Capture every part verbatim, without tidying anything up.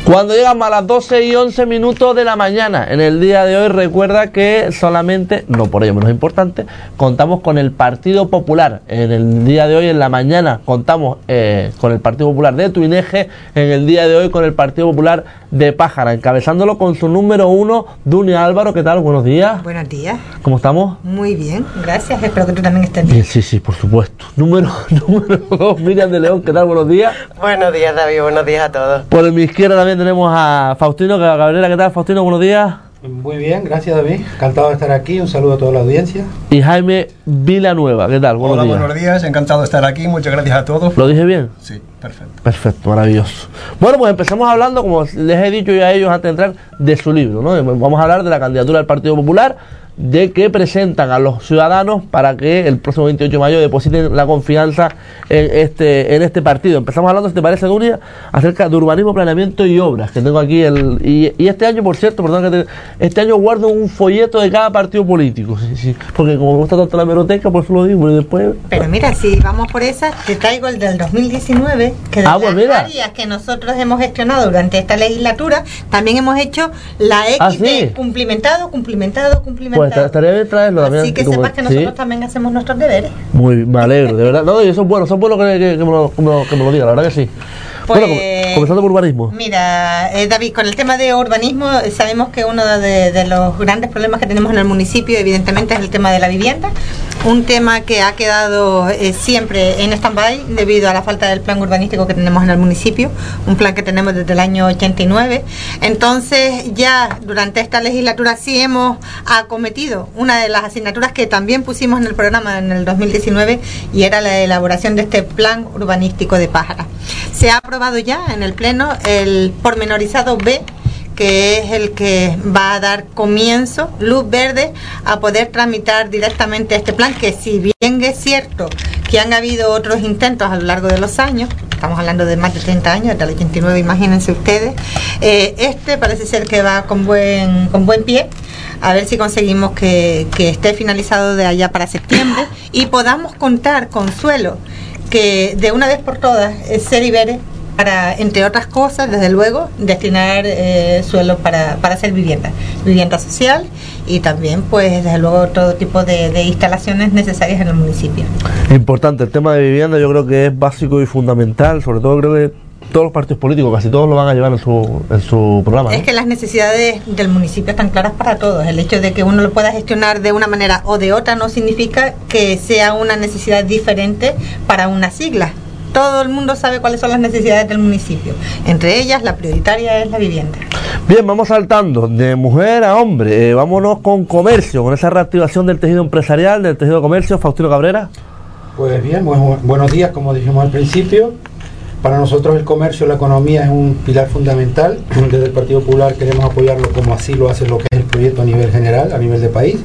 Cuando llegamos a las doce y once minutos de la mañana, en el día de hoy, recuerda que solamente, no por ello menos importante, contamos con el Partido Popular. En el día de hoy, en la mañana, contamos eh, con el Partido Popular de Tuineje, en el día de hoy con el Partido Popular de Pájara, encabezándolo con su número uno, Dunia Álvaro. ¿Qué tal? Buenos días. Buenos días. ¿Cómo estamos? Muy bien, gracias. Espero que tú también estés bien. Sí, sí, por supuesto. Número número dos, Miriam de León. ¿Qué tal? Buenos días. Buenos días, David. Buenos días a todos. Por mi izquierda también tenemos a Faustino Cabrera. ¿Qué tal, Faustino? Buenos días. Muy bien, gracias, David. Encantado de estar aquí. Un saludo a toda la audiencia. Y Jaime Villanueva. ¿Qué tal? Buenos Hola, días. buenos días. Encantado de estar aquí. Muchas gracias a todos. ¿Lo dije bien? Sí, perfecto. Perfecto, maravilloso. Bueno, pues empezamos hablando, como les he dicho ya a ellos antes de entrar, de su libro, ¿no? Vamos a hablar de la candidatura del Partido Popular, de que presentan a los ciudadanos para que el próximo veintiocho de mayo depositen la confianza en este en este partido. Empezamos hablando, si te parece, Dunia, acerca de urbanismo, planeamiento y obras, que tengo aquí el y, y este año, por cierto, perdón, que te, este año guardo un folleto de cada partido político, sí, sí, porque como me gusta tanto la hemeroteca, por eso lo digo, y después... Pero mira, si vamos por esa, te traigo el del dos mil diecinueve, que de ah, pues las mira. áreas que nosotros hemos gestionado durante esta legislatura, también hemos hecho la X ¿Ah, de sí? cumplimentado, cumplimentado, cumplimentado. Pues estaría bien traerlo también. Así que como, sepas que nosotros ¿sí? también hacemos nuestros deberes. Muy, me alegro, de verdad. No, y eso es bueno, eso es bueno que, que, que, me lo, que, me lo, que me lo diga, la verdad que sí. Pues, bueno, comenzando por urbanismo. Mira, eh, David, con el tema de urbanismo, eh, sabemos que uno de, de los grandes problemas que tenemos en el municipio, evidentemente, es el tema de la vivienda. Un tema que ha quedado eh, siempre en stand-by debido a la falta del plan urbanístico que tenemos en el municipio, un plan que tenemos desde el año ochenta y nueve. Entonces, ya durante esta legislatura sí hemos acometido una de las asignaturas que también pusimos en el programa en el dos mil diecinueve, y era la elaboración de este plan urbanístico de Pájara. Se ha aprobado ya en el Pleno el pormenorizado B, que es el que va a dar comienzo, luz verde, a poder tramitar directamente este plan, que si bien es cierto que han habido otros intentos a lo largo de los años, estamos hablando de más de treinta años, desde el ochenta y nueve, imagínense ustedes, eh, este parece ser que va con buen, con buen pie. A ver si conseguimos que, que esté finalizado de allá para septiembre y podamos contar con suelo que de una vez por todas eh, se libere para, entre otras cosas, desde luego, destinar eh, suelo para, para hacer vivienda, vivienda social, y también, pues, desde luego, todo tipo de, de instalaciones necesarias en el municipio. Importante, el tema de vivienda yo creo que es básico y fundamental, sobre todo creo que todos los partidos políticos, casi todos lo van a llevar en su, en su programa, ¿no? Es que las necesidades del municipio están claras para todos. El hecho de que uno lo pueda gestionar de una manera o de otra no significa que sea una necesidad diferente para una sigla. Todo el mundo sabe cuáles son las necesidades del municipio. Entre ellas, la prioritaria es la vivienda. Bien, vamos saltando de mujer a hombre. Eh, vámonos con comercio, con esa reactivación del tejido empresarial, del tejido de comercio. Faustino Cabrera. Pues bien, bu- buenos días, como dijimos al principio. Para nosotros el comercio, la economía es un pilar fundamental. Desde el Partido Popular queremos apoyarlo como así lo hace lo que es el proyecto a nivel general, a nivel de país.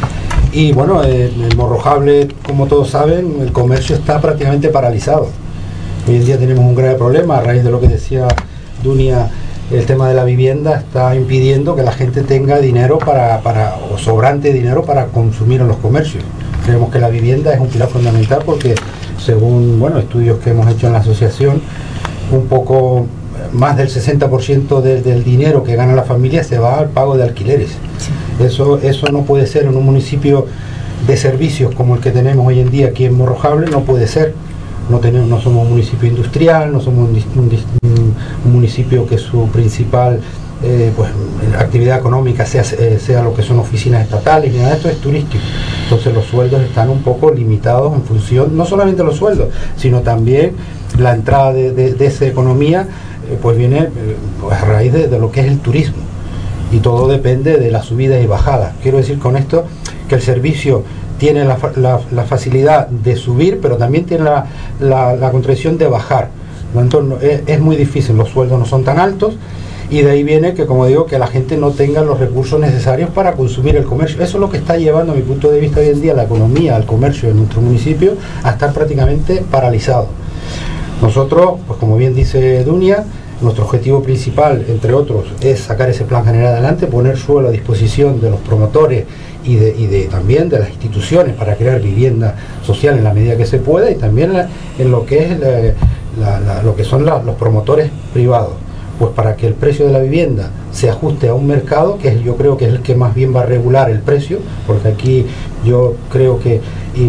Y bueno, eh, en Morrojable, como todos saben, el comercio está prácticamente paralizado. Hoy en día tenemos un grave problema a raíz de lo que decía Dunia. El tema de la vivienda está impidiendo que la gente tenga dinero para, para o sobrante dinero para consumir en los comercios. Creemos que la vivienda es un pilar fundamental porque, según bueno estudios que hemos hecho en la asociación, un poco más del sesenta por ciento de, del dinero que gana la familia se va al pago de alquileres. Eso, eso no puede ser en un municipio de servicios como el que tenemos hoy en día aquí en Morrojable, no puede ser. No, tenemos, no somos un municipio industrial, no somos un, un, un municipio que su principal eh, pues, actividad económica sea, eh, sea lo que son oficinas estatales, y nada de esto es turístico. Entonces los sueldos están un poco limitados en función, no solamente los sueldos, sino también la entrada de, de, de esa economía, eh, pues viene eh, pues a raíz de, de lo que es el turismo. Y todo depende de las subidas y bajadas. Quiero decir con esto que el servicio tiene la, la, la facilidad de subir, pero también tiene la, la, la contradicción de bajar. Entonces, es, es muy difícil, los sueldos no son tan altos, y de ahí viene que, como digo, que la gente no tenga los recursos necesarios para consumir el comercio. Eso es lo que está llevando, a mi punto de vista, hoy en día la economía, el comercio en nuestro municipio a estar prácticamente paralizado. Nosotros, pues como bien dice Dunia, nuestro objetivo principal, entre otros, es sacar ese plan general adelante, poner suelo a disposición de los promotores y de, y de también de las instituciones para crear vivienda social en la medida que se pueda, y también la, en lo que es la, la, la, lo que son la, los promotores privados. pues para que el precio de la vivienda se ajuste a un mercado, que yo creo que es el que más bien va a regular el precio, porque aquí yo creo que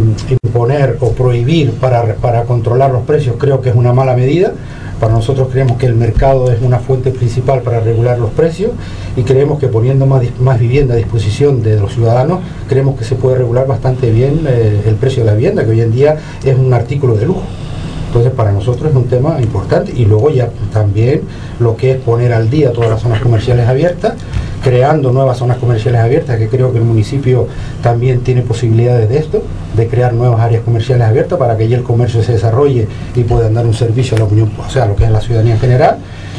imponer o prohibir para, para controlar los precios creo que es una mala medida. Para nosotros creemos que el mercado es una fuente principal para regular los precios y creemos que poniendo más, más vivienda a disposición de los ciudadanos, creemos que se puede regular bastante bien eh, el precio de la vivienda, que hoy en día es un artículo de lujo. Entonces para nosotros es un tema importante, y luego ya también lo que es poner al día todas las zonas comerciales abiertas, creando nuevas zonas comerciales abiertas, que creo que el municipio también tiene posibilidades de esto, de crear nuevas áreas comerciales abiertas para que allí el comercio se desarrolle y puedan dar un servicio a la opinión, o sea, a lo que es la ciudadanía en general.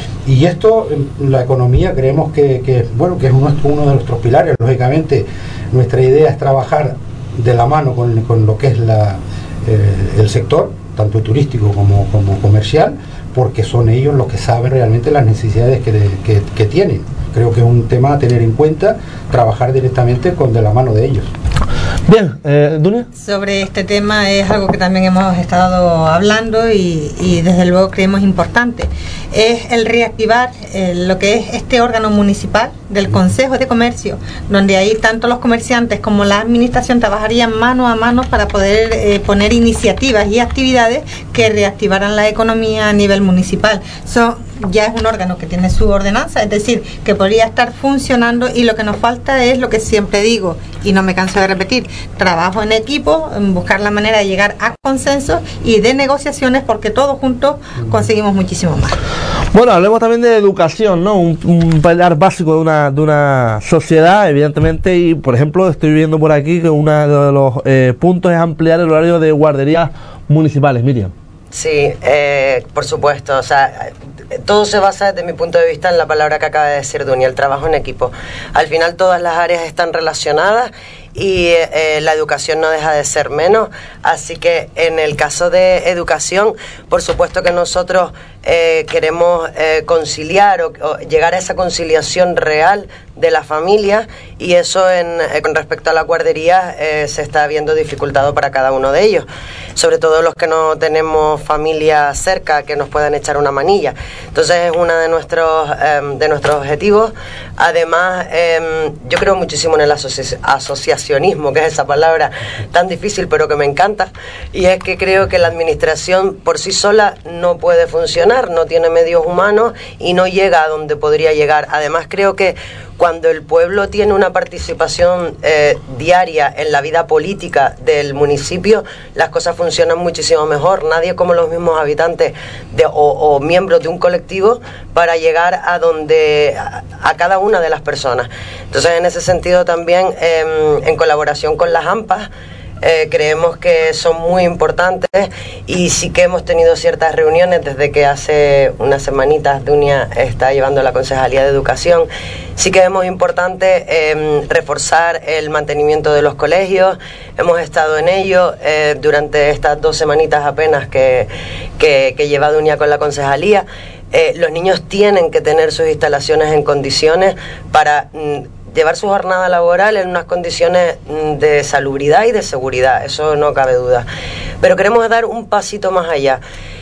Y esto, la economía, creemos que, que bueno, que es uno, uno de nuestros pilares. Lógicamente nuestra idea es trabajar de la mano con, con lo que es la, eh, el sector, tanto turístico como, como comercial, porque son ellos los que saben realmente las necesidades que, de, que, que tienen. Creo que es un tema a tener en cuenta, trabajar directamente con de la mano de ellos. Bien, eh, Dunia. Sobre este tema es algo que también hemos estado hablando y, y desde luego creemos importante. Es el reactivar eh, lo que es este órgano municipal del Consejo de Comercio, donde ahí tanto los comerciantes como la administración trabajarían mano a mano para poder eh, poner iniciativas y actividades que reactivaran la economía a nivel municipal. Eso ya es un órgano que tiene su ordenanza, es decir, que podría estar funcionando, y lo que nos falta es lo que siempre digo y no me canso de repetir: trabajo en equipo, en buscar la manera de llegar a consensos y de negociaciones, porque todos juntos conseguimos muchísimo más. Bueno, hablemos también de educación, ¿no? Un, un pilar básico de una, de una sociedad, evidentemente, y por ejemplo estoy viendo por aquí que uno de los eh, puntos es ampliar el horario de guarderías municipales. Miriam. Sí, eh, por supuesto, o sea, todo se basa desde mi punto de vista en la palabra que acaba de decir Dunia, el trabajo en equipo. Al final todas las áreas están relacionadas y eh, la educación no deja de ser menos, así que en el caso de educación, por supuesto que nosotros eh, queremos eh, conciliar o, o llegar a esa conciliación real de la familia, y eso en, eh, con respecto a la guardería eh, se está viendo dificultado para cada uno de ellos, sobre todo los que no tenemos familia cerca que nos puedan echar una manilla. Entonces es uno de nuestros eh, de nuestros objetivos. Además, eh, yo creo muchísimo en el asoci- asociacionismo, que es esa palabra tan difícil pero que me encanta, y es que creo que la administración por sí sola no puede funcionar, no tiene medios humanos y no llega a donde podría llegar. Además, creo que cuando el pueblo tiene una participación eh, diaria en la vida política del municipio, las cosas funcionan muchísimo mejor. Nadie como los mismos habitantes de, o, o miembros de un colectivo para llegar a donde a, a cada una de las personas. Entonces, en ese sentido también, eh, en colaboración con las AMPAs, Eh, creemos que son muy importantes, y sí que hemos tenido ciertas reuniones desde que hace unas semanitas Dunia está llevando la Concejalía de Educación. Sí que vemos importante eh, reforzar el mantenimiento de los colegios. Hemos estado en ello eh, durante estas dos semanitas apenas que, que, que lleva Dunia con la Concejalía. Eh, los niños tienen que tener sus instalaciones en condiciones para Mm, llevar su jornada laboral en unas condiciones de salubridad y de seguridad, eso no cabe duda. Pero queremos dar un pasito más allá.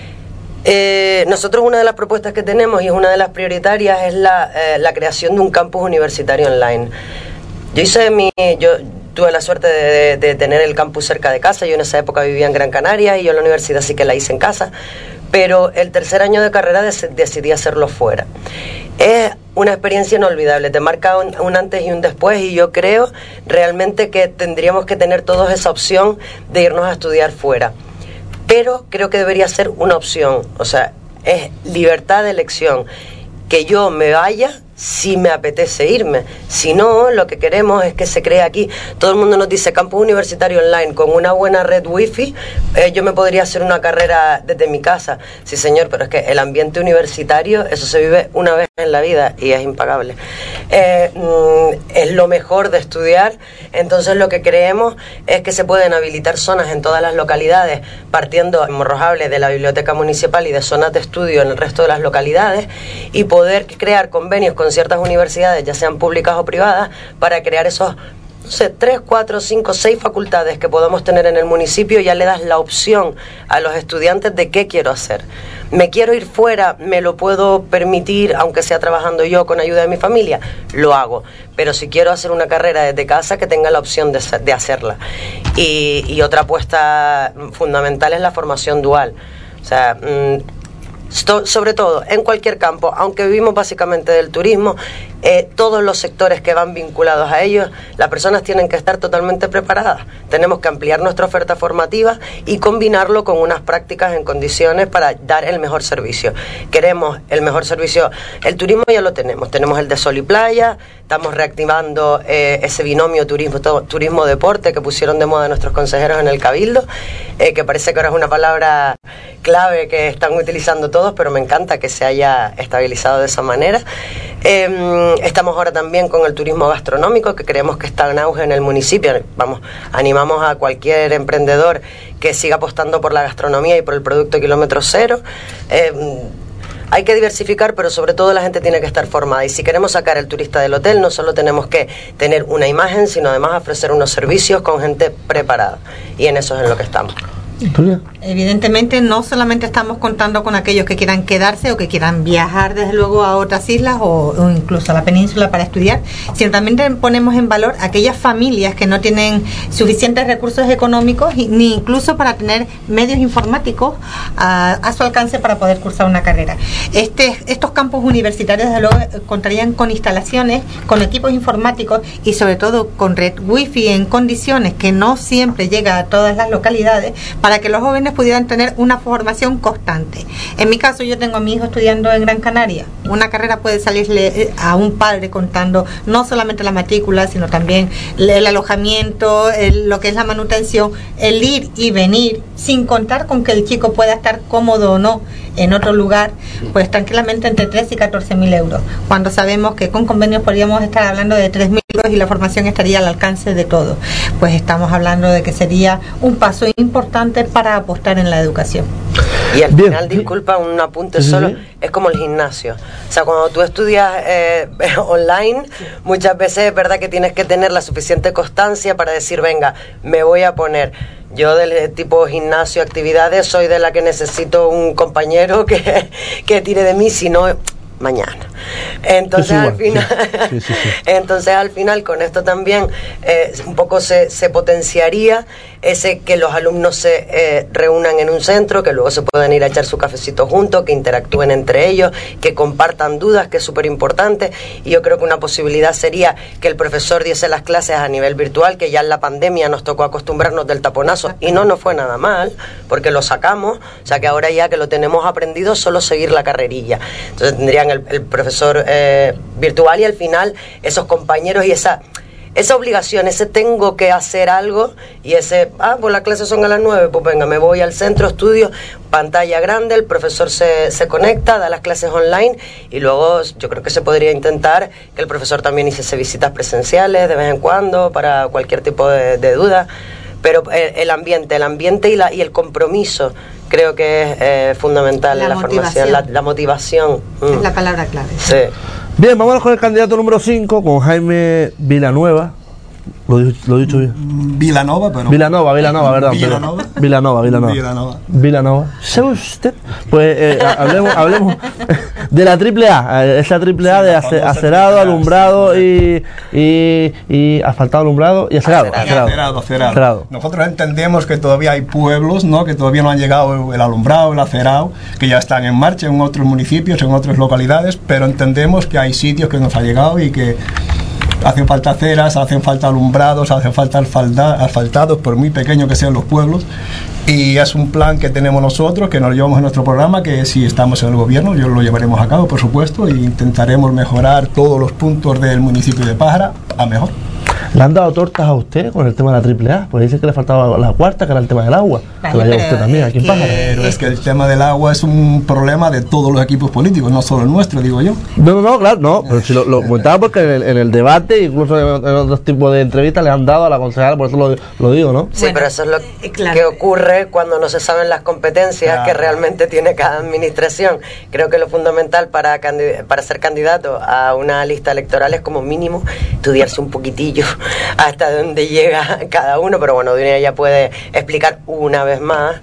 Eh, nosotros, una de las propuestas que tenemos, y es una de las prioritarias, es la, eh, la creación de un campus universitario online. Yo hice mi... yo tuve la suerte de, de, de tener el campus cerca de casa. Yo en esa época vivía en Gran Canaria y yo la universidad sí que la hice en casa, pero el tercer año de carrera des, decidí hacerlo fuera. Es una experiencia inolvidable, te marca un, un antes y un después, y yo creo realmente que tendríamos que tener todos esa opción de irnos a estudiar fuera, pero creo que debería ser una opción, o sea, es libertad de elección, que yo me vaya si me apetece irme. Si no, lo que queremos es que se cree aquí. Todo el mundo nos dice campus universitario online con una buena red wifi, eh, yo me podría hacer una carrera desde mi casa. Sí, señor, pero es que el ambiente universitario, eso se vive una vez en la vida y es impagable. Eh, mm, es lo mejor de estudiar. Entonces lo que creemos es que se pueden habilitar zonas en todas las localidades, partiendo en Morrojable de la biblioteca municipal y de zonas de estudio en el resto de las localidades, y poder crear convenios con ciertas universidades, ya sean públicas o privadas, para crear esos no sé, tres, cuatro, cinco, seis facultades que podamos tener en el municipio, ya le das la opción a los estudiantes de qué quiero hacer. Me quiero ir fuera, me lo puedo permitir, aunque sea trabajando yo con ayuda de mi familia, lo hago. Pero si quiero hacer una carrera desde casa, que tenga la opción de, de hacerla. Y, y otra apuesta fundamental es la formación dual. O sea, mmm, sobre todo en cualquier campo, aunque vivimos básicamente del turismo, eh, todos los sectores que van vinculados a ellos, las personas tienen que estar totalmente preparadas. Tenemos que ampliar nuestra oferta formativa y combinarlo con unas prácticas en condiciones para dar el mejor servicio. Queremos el mejor servicio. El turismo ya lo tenemos, tenemos el de sol y playa, estamos reactivando eh, ese binomio turismo, turismo deporte que pusieron de moda nuestros consejeros en el Cabildo, eh, que parece que ahora es una palabra clave que están utilizando todos, pero me encanta que se haya estabilizado de esa manera. Eh, estamos ahora también con el turismo gastronómico, que creemos que está en auge en el municipio. Vamos, animamos a cualquier emprendedor que siga apostando por la gastronomía y por el producto kilómetro cero. Eh, Hay que diversificar, pero sobre todo la gente tiene que estar formada. Y si queremos sacar el turista del hotel, no solo tenemos que tener una imagen, sino además ofrecer unos servicios con gente preparada. Y en eso es en lo que estamos. Evidentemente no solamente estamos contando con aquellos que quieran quedarse o que quieran viajar desde luego a otras islas o, o incluso a la península para estudiar, sino también ponemos en valor aquellas familias que no tienen suficientes recursos económicos y, ni incluso para tener medios informáticos a, a su alcance para poder cursar una carrera. Este, estos campus universitarios desde luego contarían con instalaciones, con equipos informáticos y sobre todo con red wifi en condiciones que no siempre llega a todas las localidades, para que los jóvenes pudieran tener una formación constante. En mi caso, yo tengo a mi hijo estudiando en Gran Canaria. Una carrera puede salirle a un padre contando no solamente la matrícula, sino también el alojamiento, el, lo que es la manutención, el ir y venir, sin contar con que el chico pueda estar cómodo o no en otro lugar, pues tranquilamente entre tres y catorce mil euros, cuando sabemos que con convenios podríamos estar hablando de tres mil euros y la formación estaría al alcance de todo. Pues estamos hablando de que sería un paso importante para apostar en la educación. Y al final, disculpa, un apunte solo, sí, sí. Es como el gimnasio. O sea, cuando tú estudias eh, online, muchas veces es verdad que tienes que tener la suficiente constancia para decir, venga, me voy a poner. Yo del tipo gimnasio, actividades, soy de la que necesito un compañero que, que tire de mí, si no, mañana. Entonces, al final, sí, sí, sí. Entonces al final con esto también eh, un poco se, se potenciaría ese que los alumnos se eh, reúnan en un centro, que luego se puedan ir a echar su cafecito juntos, que interactúen entre ellos, que compartan dudas, que es súper importante. Y yo creo que una posibilidad sería que el profesor diese las clases a nivel virtual, que ya en la pandemia nos tocó acostumbrarnos del taponazo y no nos fue nada mal, porque lo sacamos, o sea que ahora ya que lo tenemos aprendido, solo seguir la carrerilla. Entonces tendrían el, el profesor eh, virtual y al final esos compañeros y esa esa obligación, ese tengo que hacer algo y ese, ah, pues las clases son a las nueve, pues venga, me voy al centro, estudio, pantalla grande, el profesor se, se conecta, da las clases online y luego yo creo que se podría intentar que el profesor también hiciese visitas presenciales de vez en cuando para cualquier tipo de, de duda, pero el, el ambiente, el ambiente y, la, y el compromiso creo que es eh, fundamental la en la formación, la, la motivación. Mm. Es la palabra clave. Sí. Bien, vámonos con el candidato número cinco, con Jaime Villanueva. Lo, lo he dicho bien. Vilanova, pero. Vilanova, Vilanova, ¿verdad? Vilanova. Vilanova, Vilanova. Vilanova. Vilanova. ¿Sabe usted? Pues eh, hablemos, hablemos de la triple A, esa triple A de ace, acerado, alumbrado y, y, y asfaltado, alumbrado y acerado. Acerado, acerado, acerado. acerado. Nosotros entendemos que todavía hay pueblos, ¿no?, que todavía no han llegado el alumbrado, el acerado, que ya están en marcha en otros municipios, en otras localidades, pero entendemos que hay sitios que nos ha llegado y que hacen falta aceras, hacen falta alumbrados, hacen falta asfaltados, por muy pequeños que sean los pueblos, y es un plan que tenemos nosotros, que nos llevamos en nuestro programa, que si estamos en el gobierno, yo lo llevaremos a cabo, por supuesto, e intentaremos mejorar todos los puntos del municipio de Pájara a mejor. ¿Le han dado tortas a usted con el tema de la triple A? Pues dice que le faltaba la cuarta, que era el tema del agua. Vale, que la lleva usted también aquí en Pájara. Pero es que el tema del agua es un problema de todos los equipos políticos, no solo el nuestro, digo yo. No, no, no, claro, no. Pero si lo, lo comentaba porque en el, en el debate, incluso en, en otros tipos de entrevistas, le han dado a la concejala, por eso lo, lo digo, ¿no? Sí, bueno, pero eso es lo eh, claro. que ocurre cuando no se saben las competencias claro. que realmente tiene cada administración. Creo que lo fundamental para, para ser candidato a una lista electoral es como mínimo estudiarse un poquitillo hasta dónde llega cada uno, pero bueno, Dunia ya puede explicar una vez más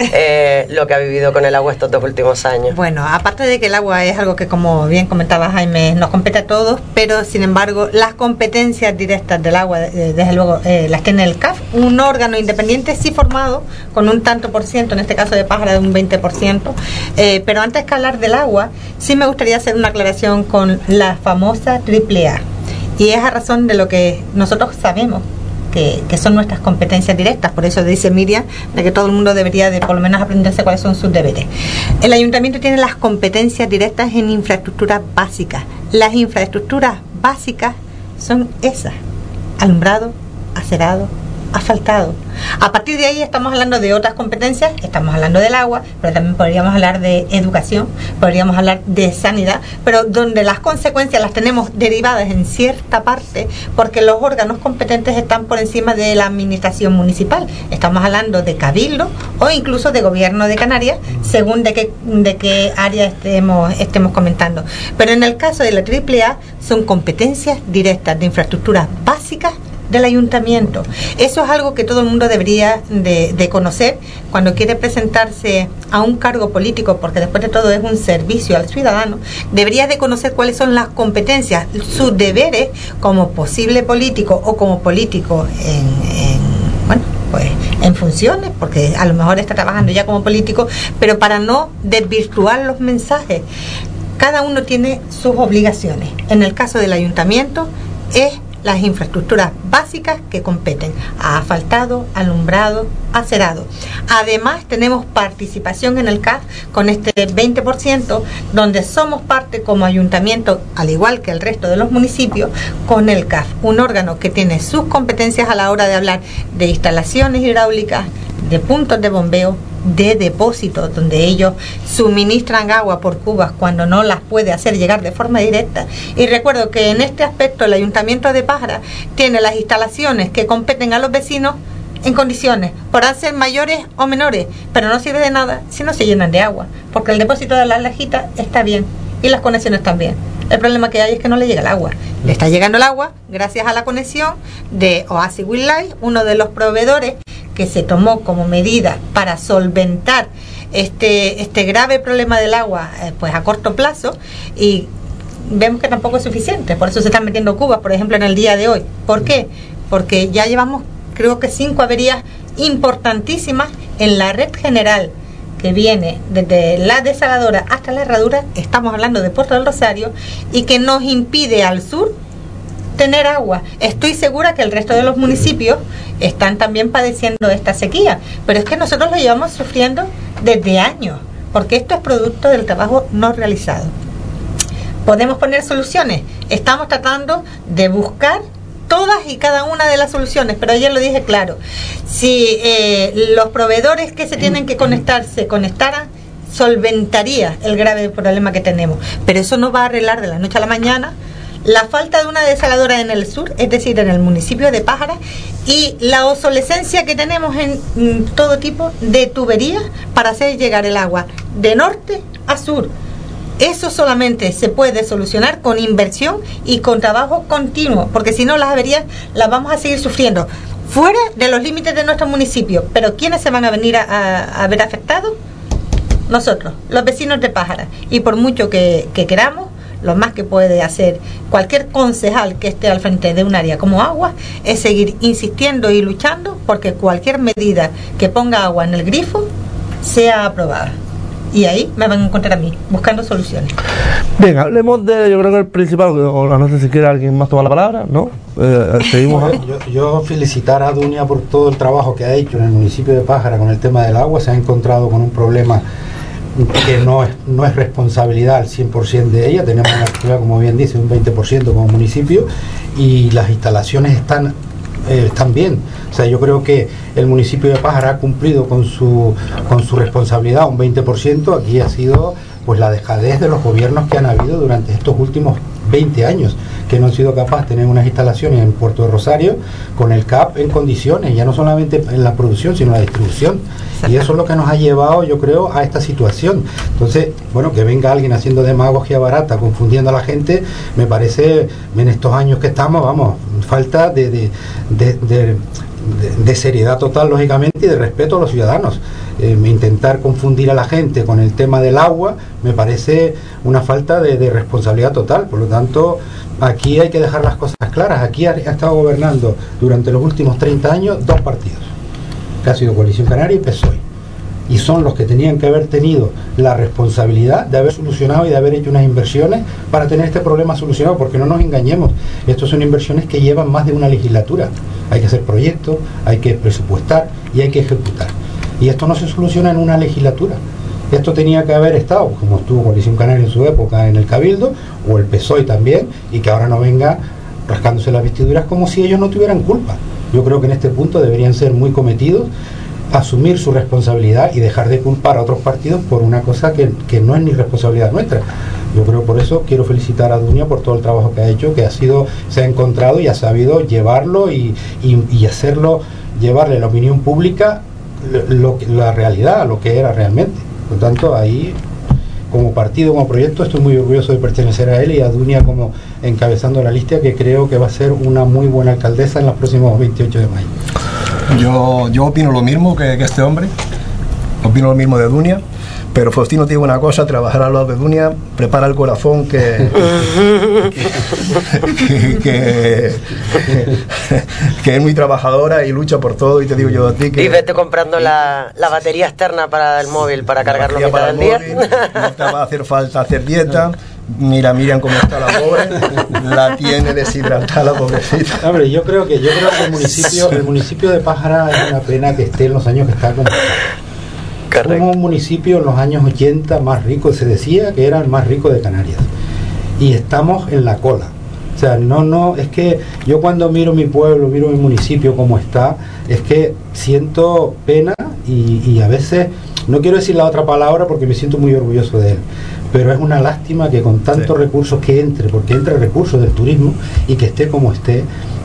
eh, lo que ha vivido con el agua estos dos últimos años. Bueno, aparte de que el agua es algo que, como bien comentaba Jaime, nos compete a todos, pero sin embargo las competencias directas del agua, eh, desde luego, eh, las tiene el C A F, un órgano independiente sí formado con un tanto por ciento, en este caso de Pájara de un veinte por ciento, eh, pero antes que hablar del agua, sí me gustaría hacer una aclaración con la famosa triple A, y es a razón de lo que nosotros sabemos Que, que son nuestras competencias directas. Por eso dice Miriam de que todo el mundo debería de por lo menos aprenderse cuáles son sus deberes. El ayuntamiento tiene las competencias directas en infraestructuras básicas. Las infraestructuras básicas son esas: alumbrado, acerado, asfaltado. A partir de ahí estamos hablando de otras competencias, estamos hablando del agua, pero también podríamos hablar de educación, podríamos hablar de sanidad, pero donde las consecuencias las tenemos derivadas en cierta parte porque los órganos competentes están por encima de la administración municipal. Estamos hablando de cabildo o incluso de gobierno de Canarias, según de qué, de qué área estemos, estemos comentando. Pero en el caso de la triple A son competencias directas de infraestructuras básicas del ayuntamiento. Eso es algo que todo el mundo debería de, de conocer cuando quiere presentarse a un cargo político, porque después de todo es un servicio al ciudadano. Debería de conocer cuáles son las competencias, sus deberes como posible político o como político en, en bueno, pues en funciones, porque a lo mejor está trabajando ya como político, pero para no desvirtuar los mensajes. Cada uno tiene sus obligaciones. En el caso del ayuntamiento es las infraestructuras básicas que competen a asfaltado, alumbrado, acerado. Además tenemos participación en el C A F con este veinte por ciento, donde somos parte como ayuntamiento, al igual que el resto de los municipios, con el C A F, un órgano que tiene sus competencias a la hora de hablar de instalaciones hidráulicas, de puntos de bombeo, de depósitos donde ellos suministran agua por cubas cuando no las puede hacer llegar de forma directa. Y recuerdo que en este aspecto el Ayuntamiento de Pájara tiene las instalaciones que competen a los vecinos en condiciones, podrán ser mayores o menores, pero no sirve de nada si no se llenan de agua, porque el depósito de las lejitas está bien y las conexiones también. El problema que hay es que no le llega el agua. Le está llegando el agua gracias a la conexión de Oasis Wildlife, uno de los proveedores que se tomó como medida para solventar este este grave problema del agua eh, pues a corto plazo, y vemos que tampoco es suficiente. Por eso se están metiendo cubas, por ejemplo, en el día de hoy. ¿Por qué? Porque ya llevamos, creo que cinco averías importantísimas en la red general que viene desde la desaladora hasta la herradura. Estamos hablando de Puerto del Rosario, y que nos impide al sur tener agua. Estoy segura que el resto de los municipios están también padeciendo esta sequía, pero es que nosotros lo llevamos sufriendo desde años, porque esto es producto del trabajo no realizado. ¿Podemos poner soluciones? Estamos tratando de buscar todas y cada una de las soluciones, pero ayer lo dije claro: si eh, los proveedores que se tienen que conectar se conectaran, solventaría el grave problema que tenemos, pero eso no va a arreglar de la noche a la mañana la falta de una desaladora en el sur, es decir, en el municipio de Pájara, y la obsolescencia que tenemos en mm, todo tipo de tuberías para hacer llegar el agua de norte a sur. Eso solamente se puede solucionar con inversión y con trabajo continuo, porque si no las averías las vamos a seguir sufriendo fuera de los límites de nuestro municipio. Pero ¿quiénes se van a venir a, a, a ver afectados? Nosotros, los vecinos de Pájara. Y por mucho que, que queramos, lo más que puede hacer cualquier concejal que esté al frente de un área como agua es seguir insistiendo y luchando porque cualquier medida que ponga agua en el grifo sea aprobada. Y ahí me van a encontrar a mí, buscando soluciones. Bien, hablemos de, yo creo que el principal, o no sé si quiere alguien más tomar la palabra, ¿no? Eh, seguimos. yo, yo felicitar a Dunia por todo el trabajo que ha hecho en el municipio de Pájara con el tema del agua. Se ha encontrado con un problema que no es, no es responsabilidad al cien por ciento de ella. Tenemos una actividad, como bien dice, un veinte por ciento como municipio, y las instalaciones están eh, están bien. O sea, yo creo que el municipio de Pájara ha cumplido con su con su responsabilidad un veinte por ciento. Aquí ha sido pues la dejadez de los gobiernos que han habido durante estos últimos veinte años que no han sido capaces de tener unas instalaciones en Puerto de Rosario con el C A P en condiciones, ya no solamente en la producción, sino en la distribución. Y eso es lo que nos ha llevado, yo creo, a esta situación. Entonces, bueno, que venga alguien haciendo demagogia barata, confundiendo a la gente, me parece, en estos años que estamos, vamos, falta de, de, de, de, de, de seriedad total, lógicamente, y de respeto a los ciudadanos. Eh, intentar confundir a la gente con el tema del agua me parece una falta de, de responsabilidad total. Por lo tanto, aquí hay que dejar las cosas claras. Aquí ha, ha estado gobernando durante los últimos treinta años dos partidos, que ha sido Coalición Canaria y P S O E, y son los que tenían que haber tenido la responsabilidad de haber solucionado y de haber hecho unas inversiones para tener este problema solucionado, porque no nos engañemos, estos son inversiones que llevan más de una legislatura. Hay que hacer proyectos, hay que presupuestar y hay que ejecutar, y esto no se soluciona en una legislatura. Esto tenía que haber estado, como estuvo Coalición Canaria en su época en el Cabildo, o el P S O E también, y que ahora no venga rascándose las vestiduras como si ellos no tuvieran culpa. Yo creo que en este punto deberían ser muy cometidos, asumir su responsabilidad y dejar de culpar a otros partidos por una cosa que, que no es ni responsabilidad nuestra. Yo creo, por eso quiero felicitar a Dunia por todo el trabajo que ha hecho, que ha sido, se ha encontrado y ha sabido llevarlo y, y, y hacerlo, llevarle a la opinión pública lo, la realidad, lo que era realmente. Por lo tanto, ahí, como partido, como proyecto, estoy muy orgulloso de pertenecer a él, y a Dunia como encabezando la lista, que creo que va a ser una muy buena alcaldesa en los próximos veintiocho de mayo. Yo, yo opino lo mismo que, que este hombre, opino lo mismo de Dunia, pero Faustino te digo una cosa: trabajar al lado de Dunia prepara el corazón, que que, que, que es muy trabajadora y lucha por todo. Y te digo yo a ti que... Y vete comprando la, la batería externa para el móvil, para cargarlo mitad del día. Móvil, no te va a hacer falta hacer dieta. Mira, miren cómo está la pobre, la tiene deshidratada la pobrecita. Hombre, yo creo que yo creo que el municipio, el municipio de Pájara es una pena que esté en los años que está como. Como un municipio en los años ochenta más rico, se decía que era el más rico de Canarias, y estamos en la cola. O sea, no, no, es que yo cuando miro mi pueblo, miro mi municipio como está, es que siento pena y, y a veces, no quiero decir la otra palabra porque me siento muy orgulloso de él, pero es una lástima que con tantos sí. recursos que entre, porque entre recursos del turismo y que esté como esté,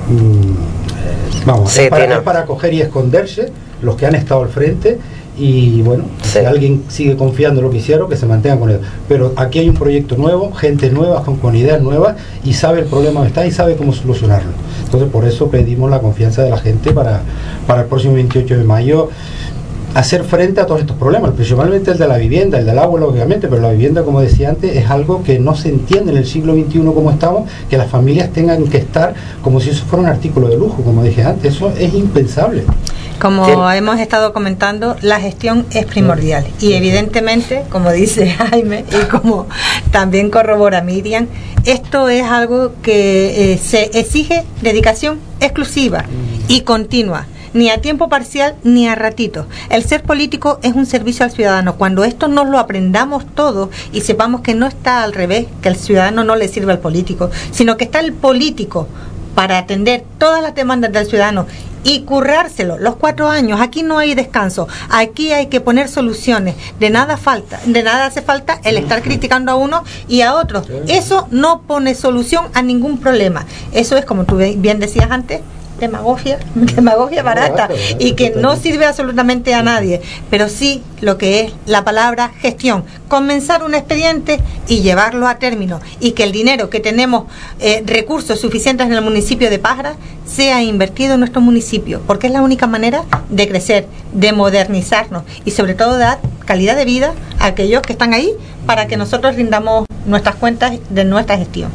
mmm, vamos, sí, es, para, es para coger y esconderse los que han estado al frente. Y bueno, sí. si alguien sigue confiando en lo que hicieron, que se mantenga con él. Pero aquí hay un proyecto nuevo, gente nueva, con, con ideas nuevas, y sabe el problema que está y sabe cómo solucionarlo. Entonces, por eso pedimos la confianza de la gente para, para el próximo veintiocho de mayo hacer frente a todos estos problemas, principalmente el de la vivienda, el del agua, lógicamente, pero la vivienda, como decía antes, es algo que no se entiende en el siglo veintiuno como estamos, que las familias tengan que estar como si eso fuera un artículo de lujo, como dije antes. Eso es impensable. Como sí. hemos estado comentando, la gestión es primordial, y evidentemente, como dice Jaime y como también corrobora Miriam, esto es algo que eh, se exige dedicación exclusiva y continua, ni a tiempo parcial ni a ratito. El ser político es un servicio al ciudadano. Cuando esto nos lo aprendamos todos y sepamos que no está al revés, que el ciudadano no le sirve al político, sino que está el político para atender todas las demandas del ciudadano y currárselo los cuatro años. Aquí no hay descanso, aquí hay que poner soluciones. De nada falta, de nada hace falta el estar criticando a uno y a otros. Eso no pone solución a ningún problema. Eso es, como tú bien decías antes, demagogia, demagogia barata, y que no sirve absolutamente a nadie, pero sí lo que es la palabra gestión, comenzar un expediente y llevarlo a término, y que el dinero que tenemos, eh, recursos suficientes en el municipio de Pájara, sea invertido en nuestro municipio, porque es la única manera de crecer, de modernizarnos y sobre todo dar calidad de vida a aquellos que están ahí, para que nosotros rindamos nuestras cuentas de nuestra gestión.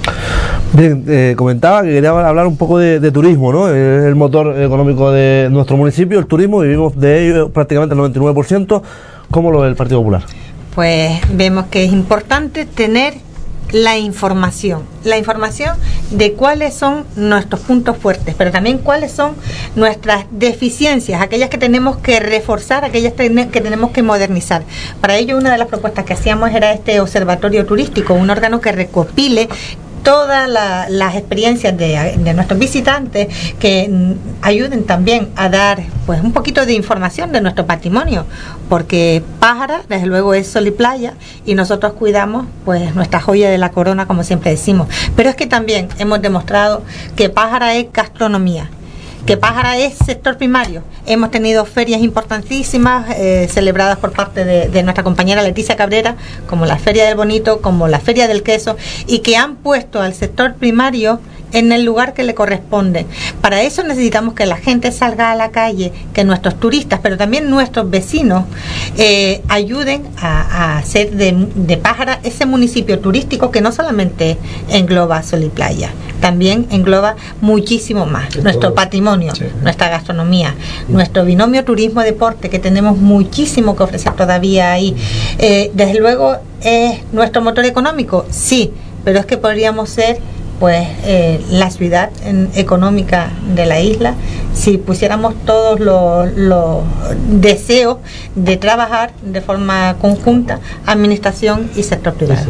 Bien, eh, comentaba que quería hablar un poco de, de turismo, ¿no? Es el motor económico de nuestro municipio, el turismo, vivimos de ello prácticamente el noventa y nueve por ciento. ¿Cómo lo ve el Partido Popular? Pues vemos que es importante tener la información, la información de cuáles son nuestros puntos fuertes, pero también cuáles son nuestras deficiencias, aquellas que tenemos que reforzar, aquellas que tenemos que modernizar. Para ello, una de las propuestas que hacíamos era este observatorio turístico, un órgano que recopile todas la, las experiencias de, de nuestros visitantes que mm, ayuden también a dar pues un poquito de información de nuestro patrimonio, porque Pájara desde luego es sol y playa y nosotros cuidamos pues nuestra joya de la corona, como siempre decimos, pero es que también hemos demostrado que Pájara es gastronomía, que Pájara es sector primario. Hemos tenido ferias importantísimas eh, celebradas por parte de, de nuestra compañera Leticia Cabrera, como la Feria del Bonito, como la Feria del Queso, y que han puesto al sector primario en el lugar que le corresponde. Para eso necesitamos que la gente salga a la calle, que nuestros turistas, pero también nuestros vecinos, eh, ayuden a, a hacer de, de Pájara ese municipio turístico que no solamente engloba sol y playa, también engloba muchísimo más. Es nuestro todo. Patrimonio, sí. Nuestra gastronomía, sí. Nuestro binomio turismo-deporte, que tenemos muchísimo que ofrecer todavía ahí. Eh, desde luego, ¿es nuestro motor económico? Sí, pero es que podríamos ser pues eh, la ciudad en, económica de la isla si pusiéramos todos los, los deseos de trabajar de forma conjunta, administración y sector privado.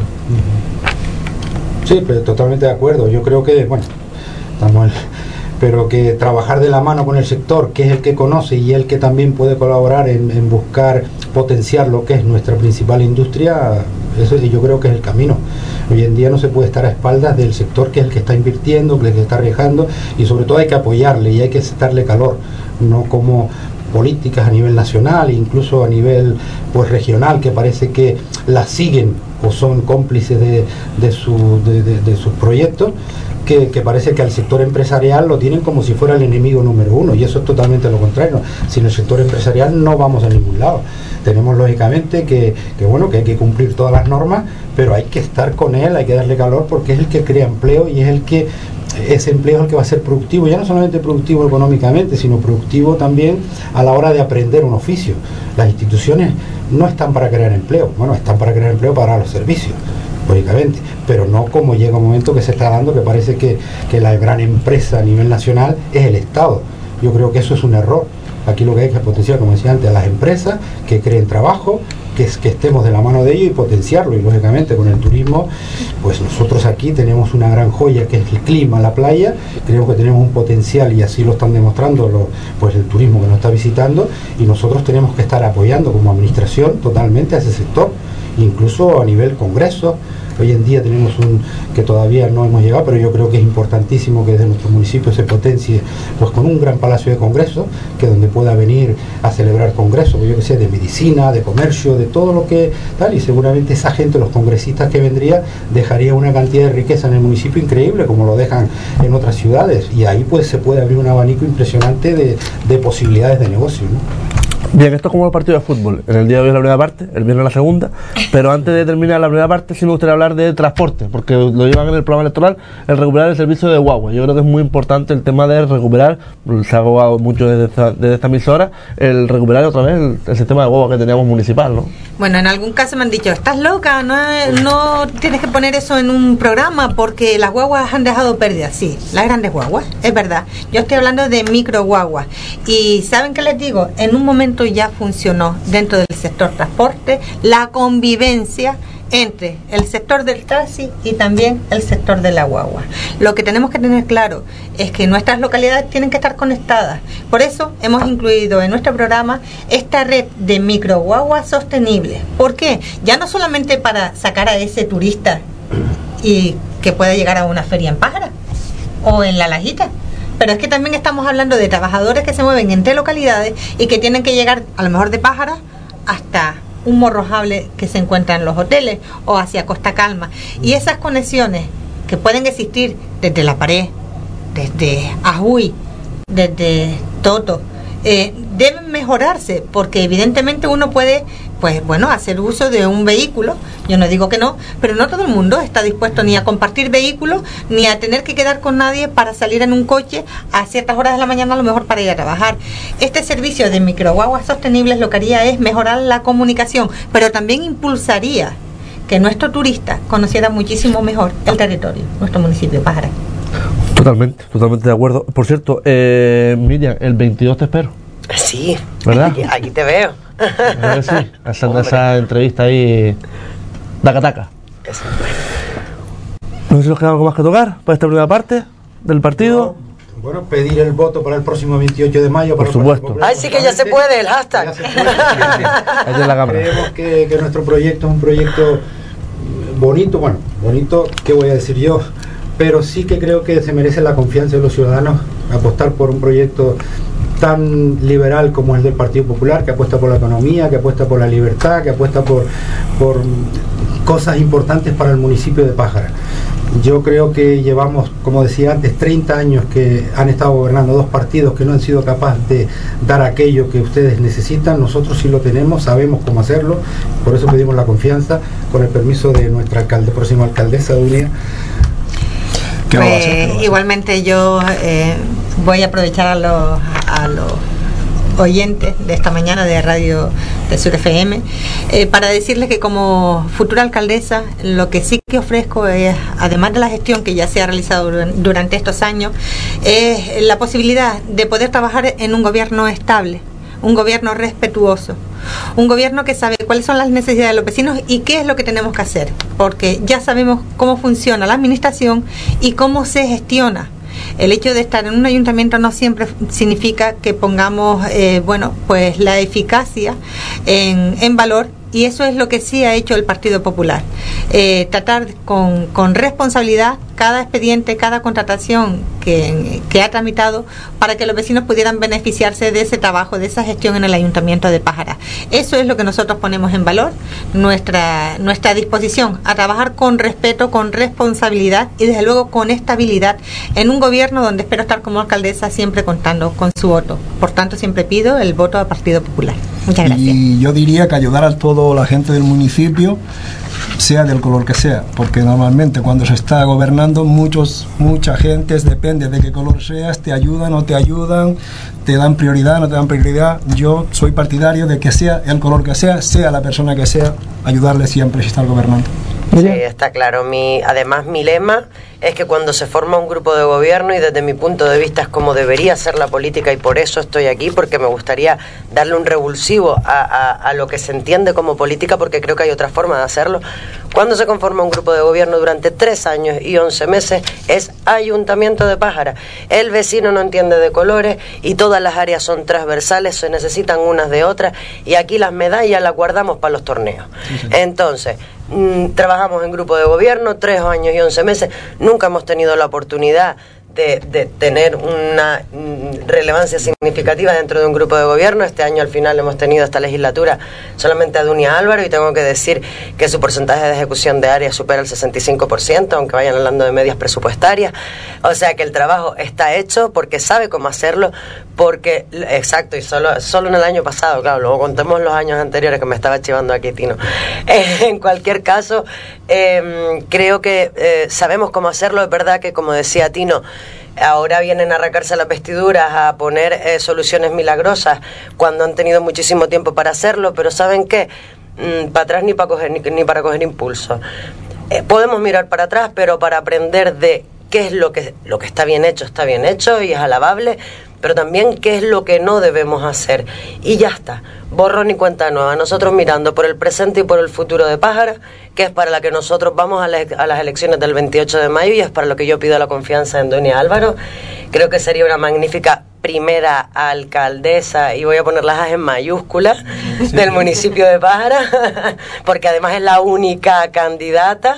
Sí, pero totalmente de acuerdo. Yo creo que, bueno, estamos, pero que trabajar de la mano con el sector, que es el que conoce y el que también puede colaborar en, en buscar potenciar lo que es nuestra principal industria, eso yo creo que es el camino. Hoy en día no se puede estar a espaldas del sector, que es el que está invirtiendo, que es el que está arriesgando, y sobre todo hay que apoyarle y hay que darle calor, no como políticas a nivel nacional, incluso a nivel pues regional, que parece que las siguen o son cómplices de, de, su, de, de, de sus proyectos, que, que parece que al sector empresarial lo tienen como si fuera el enemigo número uno, y eso es totalmente lo contrario. Sin el sector empresarial no vamos a ningún lado. Tenemos lógicamente que, que bueno, que hay que cumplir todas las normas, pero hay que estar con él, hay que darle calor, porque es el que crea empleo y es el que ese empleo es el que va a ser productivo, ya no solamente productivo económicamente, sino productivo también a la hora de aprender un oficio. Las instituciones no están para crear empleo, bueno, están para crear empleo para los servicios, lógicamente, pero no como llega un momento que se está dando, que parece que, que la gran empresa a nivel nacional es el Estado. Yo creo que eso es un error. Aquí lo que hay que potenciar, como decía antes, a las empresas que creen trabajo, que, es, que estemos de la mano de ellos y potenciarlo. Y lógicamente con el turismo, pues nosotros aquí tenemos una gran joya que es el clima, la playa. Creo que tenemos un potencial y así lo están demostrando los, pues el turismo que nos está visitando, y nosotros tenemos que estar apoyando como administración totalmente a ese sector, incluso a nivel congreso. Hoy en día tenemos un que todavía no hemos llegado, pero yo creo que es importantísimo que desde nuestro municipio se potencie pues con un gran palacio de congreso, que donde pueda venir a celebrar congresos, yo que sé, de medicina, de comercio, de todo lo que tal, y seguramente esa gente, los congresistas que vendría, dejaría una cantidad de riqueza en el municipio increíble, como lo dejan en otras ciudades, y ahí pues se puede abrir un abanico impresionante de, de posibilidades de negocio, ¿no? Bien, esto es como el partido de fútbol. En el día de hoy es la primera parte, el viernes la segunda, pero antes de terminar la primera parte sí me gustaría hablar de transporte, porque lo llevan en el programa electoral, el recuperar el servicio de guagua. Yo creo que es muy importante el tema de recuperar, se ha abogado mucho desde esta, desde esta emisora, el recuperar otra vez el, el sistema de guagua que teníamos municipal, ¿no? Bueno, en algún caso me han dicho, estás loca, no, no tienes que poner eso en un programa porque las guaguas han dejado pérdidas. Sí, las grandes guaguas, es verdad. Yo estoy hablando de micro guaguas. Y ¿saben qué les digo? En un momento ya funcionó dentro del sector transporte la convivencia entre el sector del taxi y también el sector de la guagua. Lo que tenemos que tener claro es que nuestras localidades tienen que estar conectadas. Por eso hemos incluido en nuestro programa esta red de micro guaguas sostenibles. ¿Por qué? Ya no solamente para sacar a ese turista y que pueda llegar a una feria en Pájara o en La Lajita, pero es que también estamos hablando de trabajadores que se mueven entre localidades y que tienen que llegar a lo mejor de Pájara hasta un Morrojable que se encuentra en los hoteles o hacia Costa Calma, y esas conexiones que pueden existir desde La Pared, desde Ajuy, desde Toto, eh, deben mejorarse, porque evidentemente uno puede pues bueno, hacer uso de un vehículo, yo no digo que no, pero no todo el mundo está dispuesto ni a compartir vehículos, ni a tener que quedar con nadie para salir en un coche a ciertas horas de la mañana, a lo mejor para ir a trabajar. Este servicio de microguaguas sostenibles lo que haría es mejorar la comunicación, pero también impulsaría que nuestro turista conociera muchísimo mejor el territorio, nuestro municipio de Pájara. Totalmente, totalmente de acuerdo. Por cierto, eh, Miriam, el veintidós te espero. Sí, ¿verdad? Aquí, aquí te veo. A ver, sí, haciendo esa entrevista ahí, taca taca. No sé si nos queda algo más que tocar para esta primera parte del partido. No. Bueno, pedir el voto para el próximo veintiocho de mayo. Por para supuesto. Ay, sí que ya se puede, el hashtag. Ya se puede. Ahí es la cámara. Creemos que, que nuestro proyecto es un proyecto bonito, bueno, bonito, ¿qué voy a decir yo? Pero sí que creo que se merece la confianza de los ciudadanos apostar por un proyecto tan liberal como el del Partido Popular, que apuesta por la economía, que apuesta por la libertad, que apuesta por, por cosas importantes para el municipio de Pájara. Yo creo que llevamos, como decía antes, treinta años que han estado gobernando dos partidos que no han sido capaces de dar aquello que ustedes necesitan. Nosotros sí lo tenemos, sabemos cómo hacerlo, por eso pedimos la confianza, con el permiso de nuestra alcalde, próxima alcaldesa Dunia. Pues, igualmente yo eh, voy a aprovechar a los, a los oyentes de esta mañana de Radio de Sur F M eh, para decirles que como futura alcaldesa lo que sí que ofrezco es, además de la gestión que ya se ha realizado durante estos años, es la posibilidad de poder trabajar en un gobierno estable, un gobierno respetuoso, un gobierno que sabe cuáles son las necesidades de los vecinos y qué es lo que tenemos que hacer, porque ya sabemos cómo funciona la administración y cómo se gestiona. El hecho de estar en un ayuntamiento no siempre significa que pongamos eh, bueno, pues la eficacia en, en valor, y eso es lo que sí ha hecho el Partido Popular. Eh, tratar con, con responsabilidad cada expediente, cada contratación que, que ha tramitado para que los vecinos pudieran beneficiarse de ese trabajo, de esa gestión en el Ayuntamiento de Pájara. Eso es lo que nosotros ponemos en valor, nuestra, nuestra disposición a trabajar con respeto, con responsabilidad y desde luego con estabilidad en un gobierno donde espero estar como alcaldesa siempre contando con su voto. Por tanto, siempre pido el voto al Partido Popular. Muchas gracias. Y yo diría que ayudar a toda la gente del municipio, sea del color que sea, porque normalmente cuando se está gobernando muchos mucha gente depende de qué color seas, te ayudan o te ayudan, te dan prioridad, no te dan prioridad. Yo soy partidario de que sea el color que sea, sea la persona que sea, ayudarle siempre si está gobernando. Sí, está claro. Mi, además, mi lema es que cuando se forma un grupo de gobierno, y desde mi punto de vista es como debería ser la política, y por eso estoy aquí, porque me gustaría darle un revulsivo a, a, a lo que se entiende como política, porque creo que hay otra forma de hacerlo. Cuando se conforma un grupo de gobierno durante tres años y once meses, es Ayuntamiento de Pájara. El vecino no entiende de colores y todas las áreas son transversales, se necesitan unas de otras, y aquí las medallas las guardamos para los torneos. Sí, sí. Entonces, mmm, trabajamos en grupo de gobierno tres años y once meses, nunca hemos tenido la oportunidad de, de tener una mm, relevancia significativa dentro de un grupo de gobierno. Este año al final hemos tenido esta legislatura solamente a Dunia Álvaro, y tengo que decir que su porcentaje de ejecución de áreas supera el sesenta y cinco por ciento, aunque vayan hablando de medias presupuestarias. O sea que el trabajo está hecho porque sabe cómo hacerlo, porque, exacto, y solo, solo en el año pasado, claro, luego contemos los años anteriores que me estaba chivando aquí Tino. Eh, en cualquier caso, eh, creo que eh, sabemos cómo hacerlo. Es verdad que, como decía Tino, ahora vienen a arrancarse las vestiduras, a poner eh, soluciones milagrosas cuando han tenido muchísimo tiempo para hacerlo, pero ¿saben qué? Mm, para atrás ni para coger, ni, ni para coger impulso. Eh, podemos mirar para atrás, pero para aprender de qué es lo que, lo que está bien hecho, está bien hecho y es alabable, pero también qué es lo que no debemos hacer. Y ya está, borrón y cuenta nueva. Nosotros mirando por el presente y por el futuro de Pájara, que es para la que nosotros vamos a, la, a las elecciones del veintiocho de mayo, y es para lo que yo pido la confianza en Dunia Álvaro. Creo que sería una magnífica primera alcaldesa, y voy a poner las A en mayúsculas, sí, del municipio de Pájara, porque además es la única candidata.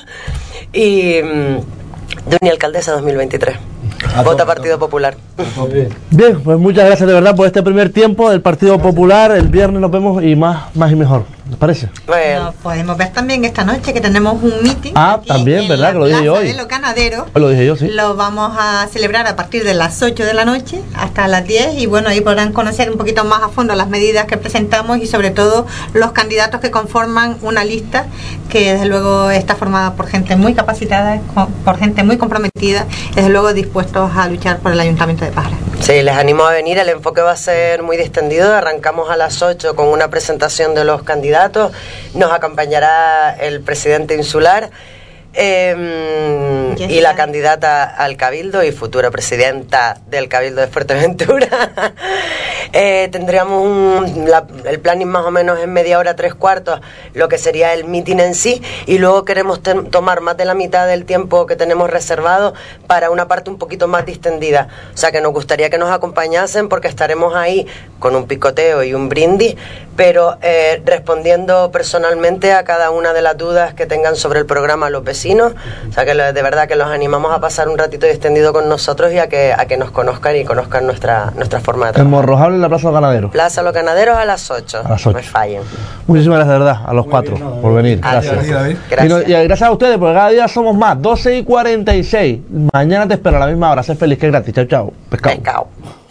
Y Dunia Alcaldesa dos mil veintitrés. Vota Partido Popular. Bien, pues muchas gracias de verdad por este primer tiempo del Partido Popular. El viernes nos vemos y más, más y mejor. ¿Les parece? Bueno, podemos ver también esta noche que tenemos un meeting. Ah, también, ¿verdad? Que lo dije yo hoy. De los Ganaderos. Lo dije yo, sí. Lo vamos a celebrar a partir de las ocho de la noche hasta las diez, y bueno, ahí podrán conocer un poquito más a fondo las medidas que presentamos y sobre todo los candidatos que conforman una lista que desde luego está formada por gente muy capacitada, por gente muy comprometida, desde luego dispuestos a luchar por el Ayuntamiento de Pájara. Sí, les animo a venir. El enfoque va a ser muy distendido. Arrancamos a las ocho con una presentación de los candidatos. Nos acompañará el presidente insular. Eh, y la candidata al Cabildo y futura presidenta del Cabildo de Fuerteventura. eh, tendríamos un, la, el planning más o menos en media hora, tres cuartos, lo que sería el meeting en sí, y luego queremos ten, tomar más de la mitad del tiempo que tenemos reservado para una parte un poquito más distendida. O sea que nos gustaría que nos acompañasen, porque estaremos ahí con un picoteo y un brindis, pero eh, respondiendo personalmente a cada una de las dudas que tengan sobre el programa los vecinos. O sea que de verdad que los animamos a pasar un ratito distendido con nosotros y a que, a que nos conozcan y conozcan nuestra, nuestra forma de trabajar. En Morrojable, en la Plaza de los Ganaderos. Plaza Los Ganaderos a las ocho. A las ocho. No me fallen. Muchísimas gracias, de verdad, a los Muy cuatro bien, no, por venir. Gracias. Gracias. Gracias. Y, no, y gracias a ustedes, porque cada día somos más. doce y cuarenta y seis. Mañana te espero a la misma hora. Sé feliz, que es gratis. Chao, chao. Pescado. Pescado.